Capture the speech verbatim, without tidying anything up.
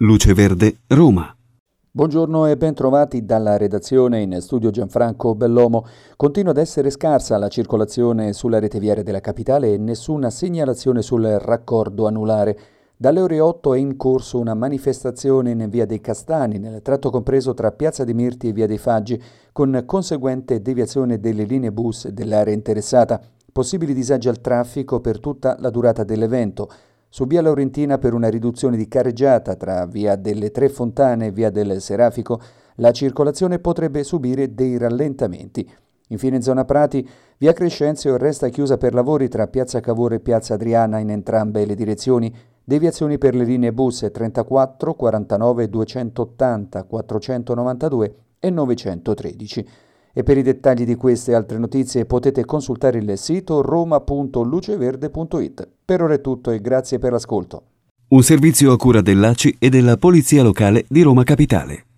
Luce Verde, Roma. Buongiorno e ben trovati dalla redazione. In studio Gianfranco Bellomo. Continua ad essere scarsa la circolazione sulla rete viaria della capitale e nessuna segnalazione sul raccordo anulare. Dalle ore otto è in corso una manifestazione in via dei Castani, nel tratto compreso tra piazza dei Mirti e via dei Faggi, con conseguente deviazione delle linee bus dell'area interessata. Possibili disagi al traffico per tutta la durata dell'evento. Su via Laurentina per una riduzione di carreggiata tra via delle Tre Fontane e via del Serafico la circolazione potrebbe subire dei rallentamenti. Infine in zona Prati via Crescenzio resta chiusa per lavori tra piazza Cavour e piazza Adriana in entrambe le direzioni, deviazioni per le linee bus trentaquattro, quarantanove, duecentottanta, quattrocentonovantadue e novecentotredici. E per i dettagli di queste e altre notizie potete consultare il sito roma punto luceverde punto it. Per ora è tutto e grazie per l'ascolto. Un servizio a cura dell'A C I e della Polizia Locale di Roma Capitale.